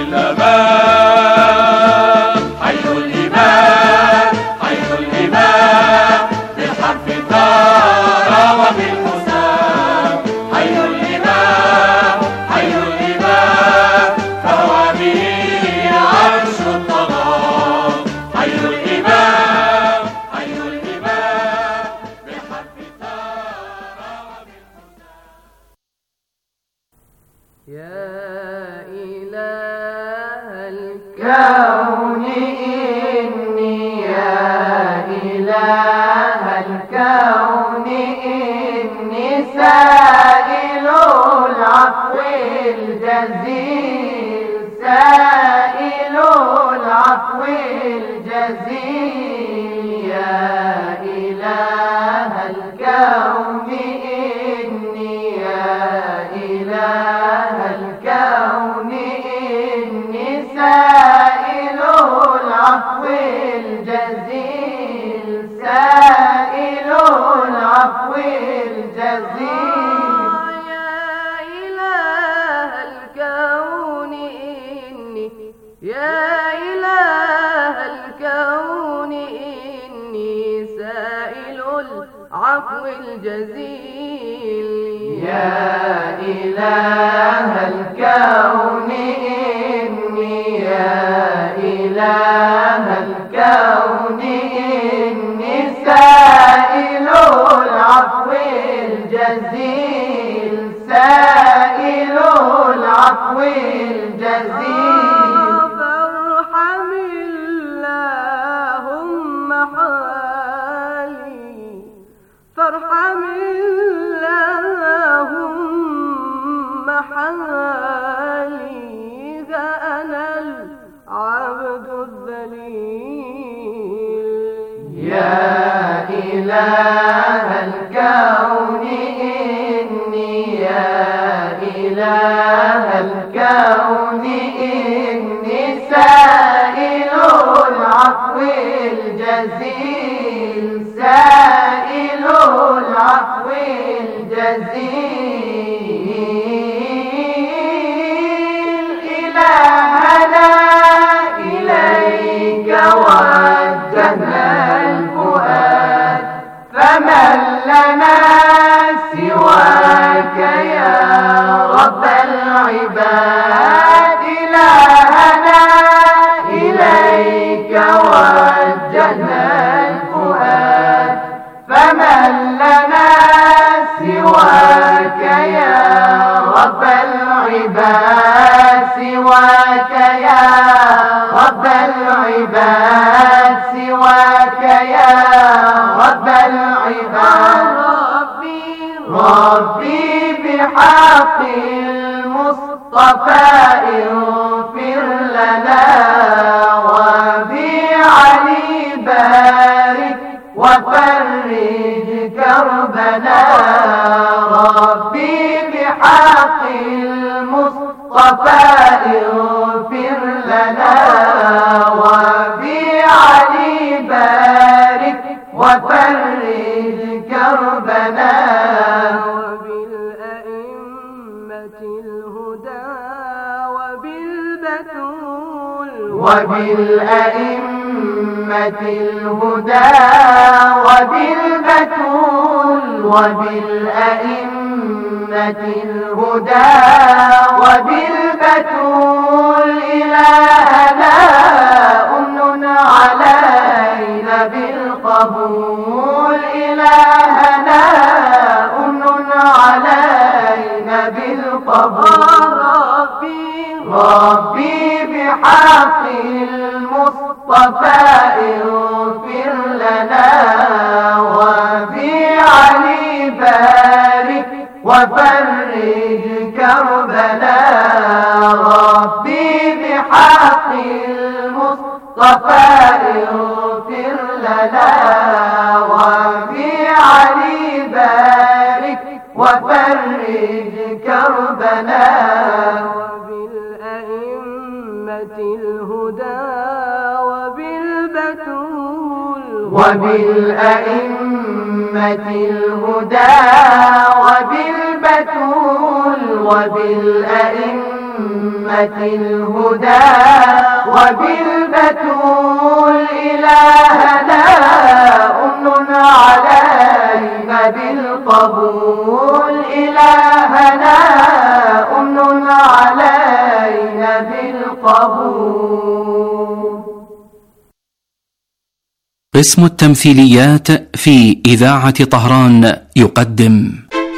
للأمان. حي الإمام حي الإمام بالحرف ثار وبالحسام، حي الإمام حي الإمام فهو به عرش الطغام. حي الإمام حي الإمام بالحرف ثار وبالحسام. يا إله الكون إني يا إله الكون إني سائل العفو الجزيل، سائل العفو الجزيل. يا إله الكون إني يا إله الكون إني سائل العفو الجزيل، سائل العفو الجزيل. يا إله الكون إني يا إله الكون إني سائل العفو الجزيل. يا إله الكون إني يا إله الكون إني سائل العفو الجزيل، سائل العفو الجزيل. فارحم اللهم حالي، فارحم اللهم حالي، ذا أنا العبد الذليل. يا إله الكون إني يا إله الكون إني سائل العفو العفو الجزيل سائل العفو الجزيل إلهنا إليك وجهنا الفؤاد فمن لنا سواك يا رب العباد إلهنا إليك وجهنا الفؤاد فمن لنا سواك يا رب العباد سواك يا رب العباد سواك يا رب العباد ربي ربي بحق المصطفى اغفر لنا وبعلي بارك وفرج كربنا ربي بحق المصطفى اغفر لنا وبعلي بارك وفرج كربنا وبالأئمة الهدى وبالبتول وبالأئمة الهدى وبالبتول وبالأئمة الهدى وبالبتول إلهنا أمن علينا بالقبول إلهنا أمن علينا بالقبول ربي ربي بحق المصطفى اغفر لنا وبعلي بارك وفرج كربنا ربي بحق المصطفى اغفر لنا وبعلي بارك وفرج كربنا وبالأئمة الهدى وبالبتول وبالأئمة الهدى وبالبتول وبالأئمة الهدى وبالبتول إلهنا أمن علينا بالقبول إلهنا أمن علينا بالقبول. قسم التمثيليات في إذاعة طهران يقدم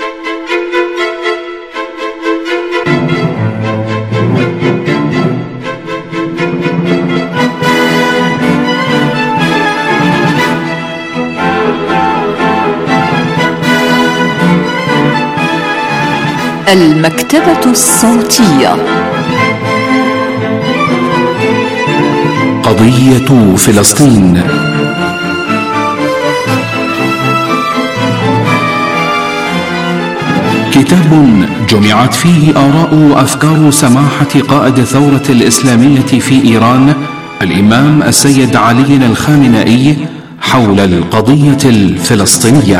المكتبة الصوتية. قضية فلسطين. كتاب جمعت فيه آراء وأفكار سماحة قائد الثورة الإسلامية في إيران الإمام السيد علي الخامنئي حول القضية الفلسطينية.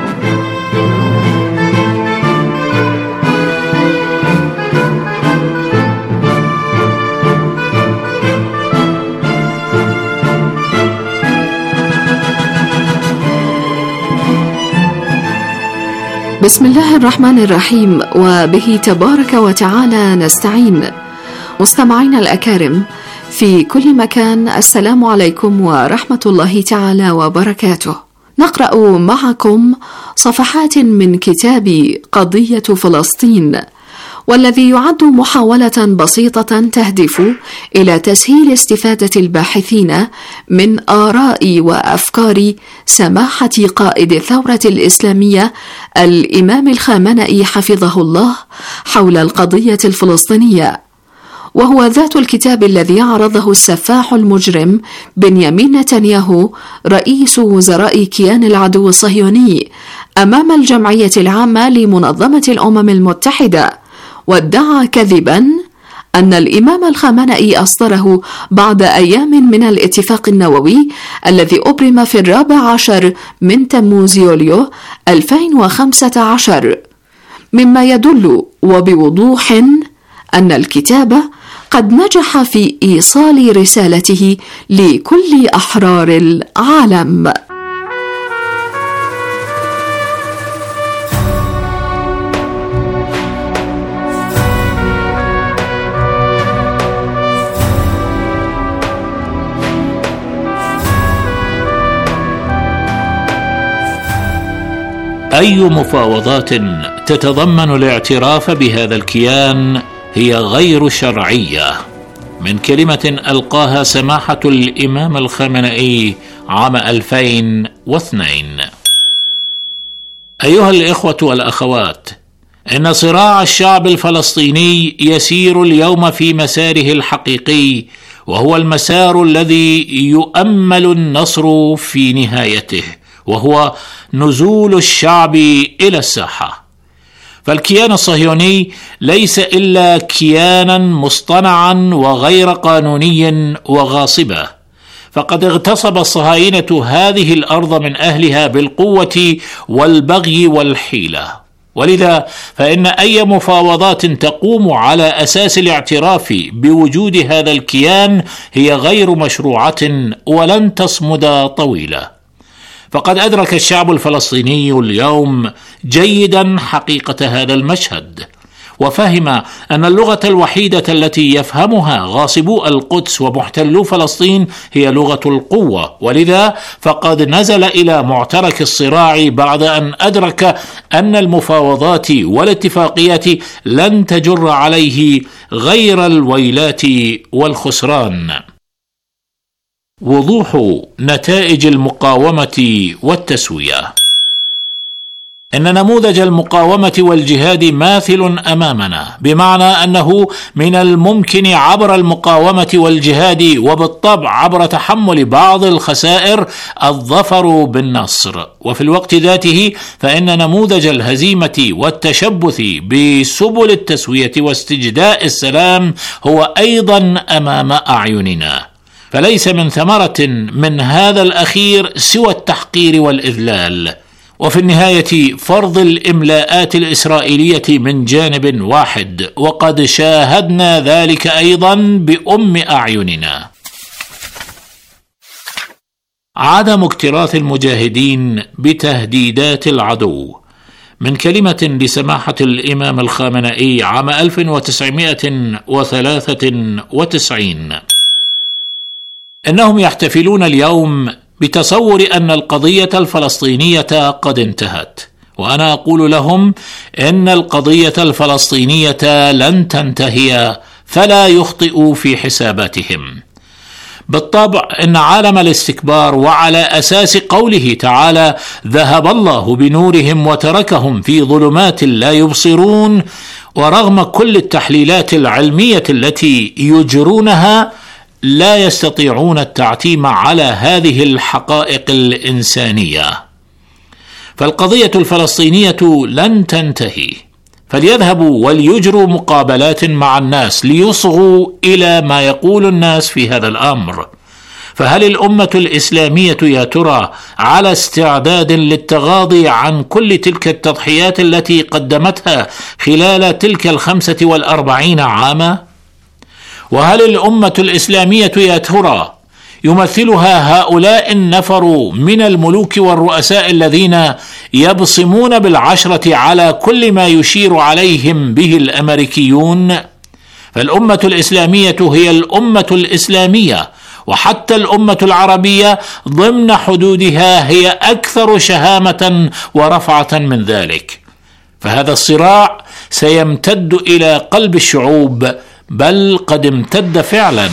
بسم الله الرحمن الرحيم، وبه تبارك وتعالى نستعين. مستمعين الأكارم في كل مكان، السلام عليكم ورحمة الله تعالى وبركاته. نقرأ معكم صفحات من كتاب قضية فلسطين، والذي يعد محاولة بسيطة تهدف إلى تسهيل استفادة الباحثين من آراء وأفكار سماحة قائد الثورة الإسلامية الإمام الخامنئي حفظه الله حول القضية الفلسطينية، وهو ذات الكتاب الذي عرضه السفاح المجرم بنيامين نتنياهو رئيس وزراء كيان العدو الصهيوني أمام الجمعية العامة لمنظمة الأمم المتحدة، وادعى كذبا أن الإمام الخامنئي أصدره بعد أيام من الاتفاق النووي الذي أبرم في الرابع عشر من تموز يوليو ألفين وخمسة عشر، مما يدل وبوضوح أن الكتاب قد نجح في إيصال رسالته لكل أحرار العالم. أي مفاوضات تتضمن الاعتراف بهذا الكيان هي غير شرعية، من كلمة ألقاها سماحة الإمام الخامنئي عام ألفين واثنين. أيها الإخوة والأخوات، إن صراع الشعب الفلسطيني يسير اليوم في مساره الحقيقي، وهو المسار الذي يؤمل النصر في نهايته، وهو نزول الشعب إلى الساحة. فالكيان الصهيوني ليس إلا كيانا مصطنعا وغير قانوني وغاصبا، فقد اغتصب الصهاينة هذه الأرض من أهلها بالقوة والبغي والحيلة، ولذا فإن أي مفاوضات تقوم على أساس الاعتراف بوجود هذا الكيان هي غير مشروعة ولن تصمد طويلا. فقد أدرك الشعب الفلسطيني اليوم جيدا حقيقة هذا المشهد، وفهم أن اللغة الوحيدة التي يفهمها غاصبو القدس ومحتلو فلسطين هي لغة القوة، ولذا فقد نزل إلى معترك الصراع بعد أن أدرك أن المفاوضات والاتفاقيات لن تجر عليه غير الويلات والخسران. وضوح نتائج المقاومة والتسوية. إن نموذج المقاومة والجهاد ماثل أمامنا، بمعنى أنه من الممكن عبر المقاومة والجهاد وبالطبع عبر تحمل بعض الخسائر الظفر بالنصر، وفي الوقت ذاته فإن نموذج الهزيمة والتشبث بسبل التسوية واستجداء السلام هو أيضا أمام أعيننا. فليس من ثمرة من هذا الأخير سوى التحقير والإذلال، وفي النهاية فرض الإملاءات الإسرائيلية من جانب واحد، وقد شاهدنا ذلك أيضا بأم أعيننا. عدم اكتراث المجاهدين بتهديدات العدو، من كلمة لسماحة الإمام الخامنئي عام ألف وتسعمائة وثلاثة وتسعين. إنهم يحتفلون اليوم بتصور أن القضية الفلسطينية قد انتهت، وأنا أقول لهم إن القضية الفلسطينية لن تنتهي، فلا يخطئوا في حساباتهم. بالطبع إن عالم الاستكبار، وعلى أساس قوله تعالى ذهب الله بنورهم وتركهم في ظلمات لا يبصرون، ورغم كل التحليلات العلمية التي يجرونها لا يستطيعون التعتيم على هذه الحقائق الإنسانية. فالقضية الفلسطينية لن تنتهي، فليذهبوا وليجروا مقابلات مع الناس ليصغوا إلى ما يقول الناس في هذا الأمر. فهل الأمة الإسلامية يا ترى على استعداد للتغاضي عن كل تلك التضحيات التي قدمتها خلال تلك الخمسة والأربعين عاما؟ وهل الأمة الإسلامية يا ترى يمثلها هؤلاء النفر من الملوك والرؤساء الذين يبصمون بالعشرة على كل ما يشير عليهم به الأمريكيون؟ فالأمة الإسلامية هي الأمة الإسلامية، وحتى الأمة العربية ضمن حدودها هي أكثر شهامة ورفعة من ذلك. فهذا الصراع سيمتد إلى قلب الشعوب، بل قد امتد فعلا.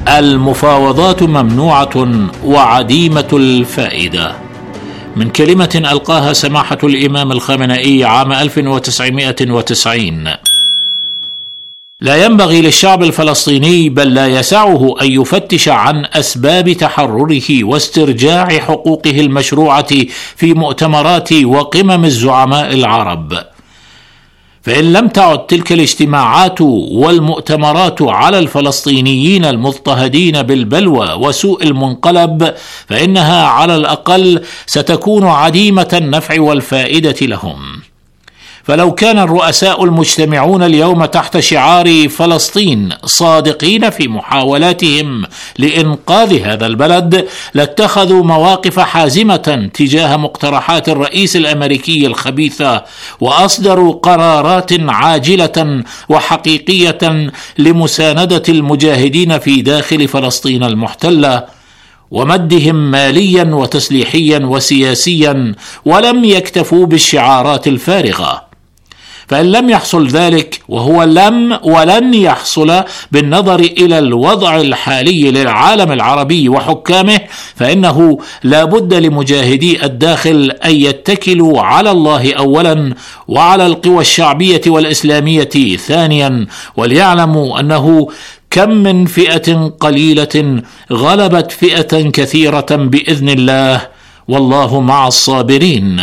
المفاوضات ممنوعة وعديمة الفائدة. من كلمة ألقاها سماحة الإمام الخامنئي عام ألف وتسعمائة وتسعين: لا ينبغي للشعب الفلسطيني بل لا يسعه أن يفتش عن أسباب تحرره واسترجاع حقوقه المشروعة في مؤتمرات وقمم الزعماء العرب، فإن لم تعد تلك الاجتماعات والمؤتمرات على الفلسطينيين المضطهدين بالبلوى وسوء المنقلب فإنها على الأقل ستكون عديمة النفع والفائدة لهم. فلو كان الرؤساء المجتمعون اليوم تحت شعار فلسطين صادقين في محاولاتهم لإنقاذ هذا البلد لاتخذوا مواقف حازمة تجاه مقترحات الرئيس الأمريكي الخبيثة، وأصدروا قرارات عاجلة وحقيقية لمساندة المجاهدين في داخل فلسطين المحتلة ومدهم ماليا وتسليحيا وسياسيا، ولم يكتفوا بالشعارات الفارغة. فإن لم يحصل ذلك، وهو لم ولن يحصل بالنظر إلى الوضع الحالي للعالم العربي وحكامه، فإنه لا بد لمجاهدي الداخل أن يتكلوا على الله أولا وعلى القوى الشعبية والإسلامية ثانيا، وليعلموا أنه كم من فئة قليلة غلبت فئة كثيرة بإذن الله، والله مع الصابرين.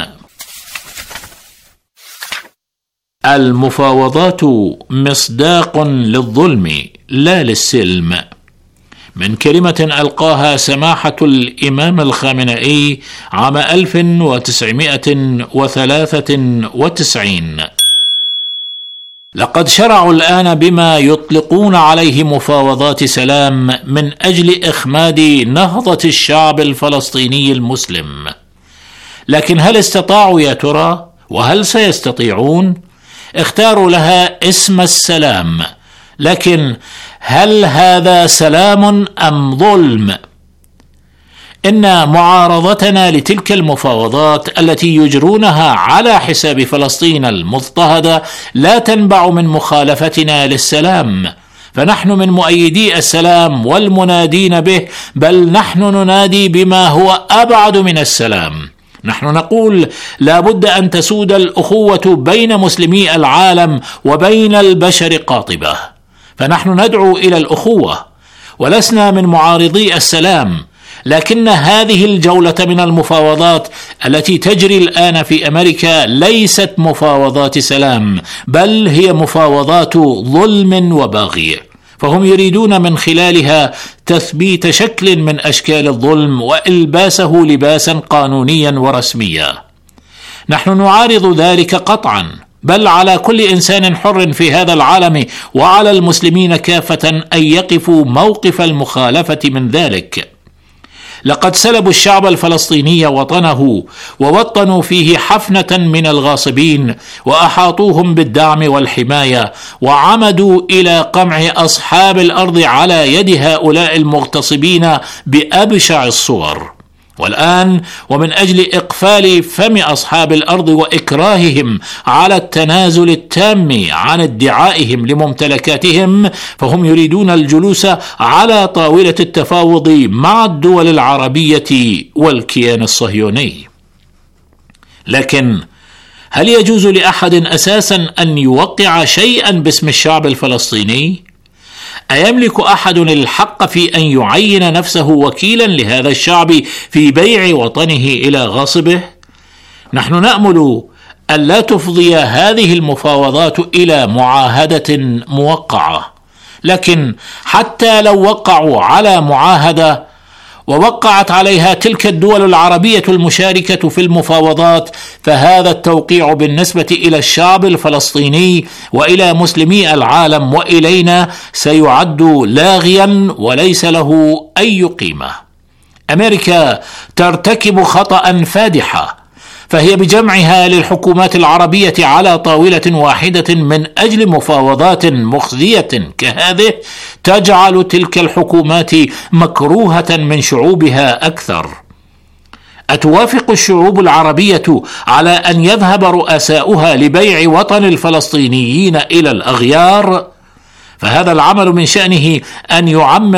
المفاوضات مصداق للظلم لا للسلم. من كلمة ألقاها سماحة الإمام الخامنئي عام ألف وتسعمائة وثلاثة وتسعين: لقد شرعوا الآن بما يطلقون عليه مفاوضات سلام من أجل إخماد نهضة الشعب الفلسطيني المسلم، لكن هل استطاعوا يا ترى؟ وهل سيستطيعون؟ اختاروا لها اسم السلام، لكن هل هذا سلام أم ظلم؟ إن معارضتنا لتلك المفاوضات التي يجرونها على حساب فلسطين المضطهدة لا تنبع من مخالفتنا للسلام، فنحن من مؤيدي السلام والمنادين به، بل نحن ننادي بما هو أبعد من السلام. نحن نقول لا بد أن تسود الأخوة بين مسلمي العالم وبين البشر قاطبة، فنحن ندعو إلى الأخوة ولسنا من معارضي السلام. لكن هذه الجولة من المفاوضات التي تجري الآن في أمريكا ليست مفاوضات سلام، بل هي مفاوضات ظلم وبغي، فهم يريدون من خلالها تثبيت شكل من أشكال الظلم وإلباسه لباسا قانونيا ورسميا. نحن نعارض ذلك قطعا، بل على كل إنسان حر في هذا العالم وعلى المسلمين كافة أن يقفوا موقف المخالفة من ذلك. لقد سلبوا الشعب الفلسطيني وطنه ووطنوا فيه حفنة من الغاصبين، وأحاطوهم بالدعم والحماية، وعمدوا إلى قمع أصحاب الأرض على يد هؤلاء المغتصبين بأبشع الصور. والآن ومن أجل إقفال فم أصحاب الأرض وإكراههم على التنازل التام عن ادعائهم لممتلكاتهم، فهم يريدون الجلوس على طاولة التفاوض مع الدول العربية والكيان الصهيوني. لكن هل يجوز لأحد أساسا أن يوقع شيئا باسم الشعب الفلسطيني؟ أيملك أحد الحق في أن يعين نفسه وكيلا لهذا الشعب في بيع وطنه إلى غاصبه؟ نحن نأمل أن لا تفضي هذه المفاوضات إلى معاهدة موقعة، لكن حتى لو وقعوا على معاهدة ووقعت عليها تلك الدول العربية المشاركة في المفاوضات، فهذا التوقيع بالنسبة إلى الشعب الفلسطيني وإلى مسلمي العالم وإلينا سيعد لاغيا وليس له أي قيمة. أمريكا ترتكب خطأ فادحا، فهي بجمعها للحكومات العربية على طاولة واحدة من أجل مفاوضات مخزية كهذه تجعل تلك الحكومات مكروهة من شعوبها أكثر. أتوافق الشعوب العربية على أن يذهب رؤساؤها لبيع وطن الفلسطينيين إلى الأغيار؟ فهذا العمل من شأنه أن يعمق